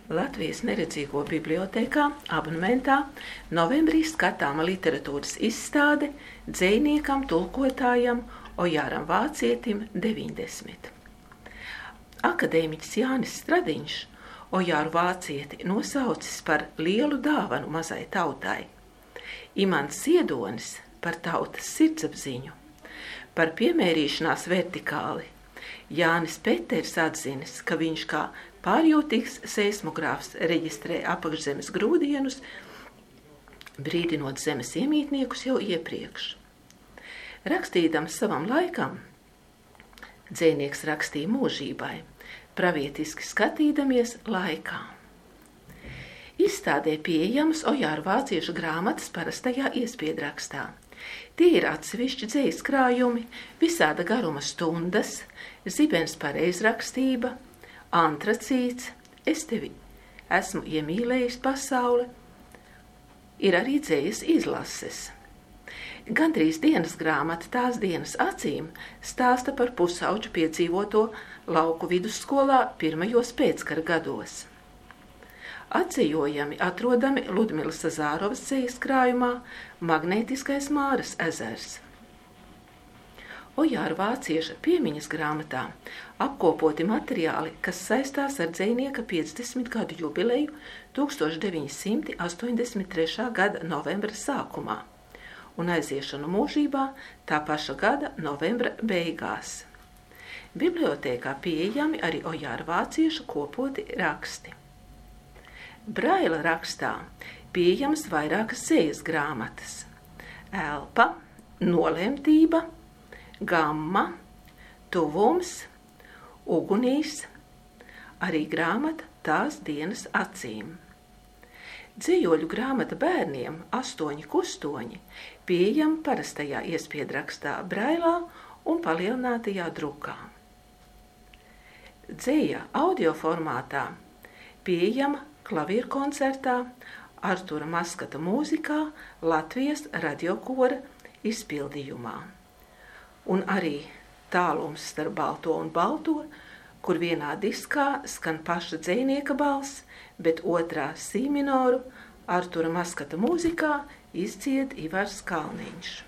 Latvijas Neredzīgo bibliotēkā abonementā novembrī skatāma literatūras izstāde dzejniekam, tulkotājam Ojāram Vācietim 90. Akadēmiķis Jānis Stradiņš Ojāru Vācieti nosaucis par lielu dāvanu mazai tautai, Imants Ziedonis par tautas sirdsapziņu, par piemērīšanās vertikāli. Jānis Peters atzinis, ka viņš kā pārjūtīgs seismogrāfs reģistrē apakšzemes grūdienus, brīdinot zemes iemītniekus jau iepriekš. Rakstīdams savam laikam, dzejnieks rakstīja mūžībai, pravietiski skatīdamies laikā. Izstādē pieejamas Ojāru vāciešu grāmatas parastajā iespiedrakstā. Tie ir atsevišķi dzejas krājumi, visāda garuma stundas, zibens pareizrakstība, antracīts, es tevi esmu iemīlējis pasaule, ir arī dzejas izlases. Gandrīz dienas grāmata tās dienas acīm stāsta par pusauģu piedzīvoto lauku vidusskolā pirmajos pēckara gados. Atzejojami atrodami Ludmilas Zārovas dzejas krājumā Magnētiskais Māras ezers. Ojāru vācieša piemiņas grāmatā apkopoti materiāli, kas saistās ar dzejnieka 50 gadu jubileju 1983. Gada novembra sākumā un aiziešanu mūžībā tā paša gada novembra beigās. Bibliotēkā pieejami arī Ojāru vāciešu kopoti raksti. Braila rakstā pieejamas vairākas dzejas grāmatas – Elpa, Nolemtība, Gamma, Tuvums, Ugunīs, arī grāmata Tās dienas acīm. Dzejoļu grāmata bērniem 8 kustoņi pieejama parastajā iespiedrakstā Brailā un palielinātajā drukā. Dzeja audio formātā pieejama klavierkoncertā Artura Maskata mūzikā Latvijas radiokora izpildījumā. Un arī Tālums starp balto un balto, kur vienā diskā skan paša dzejnieka balss, bet otrā si minoru Artura Maskata mūzikā izdzied Ivars Kalniņš.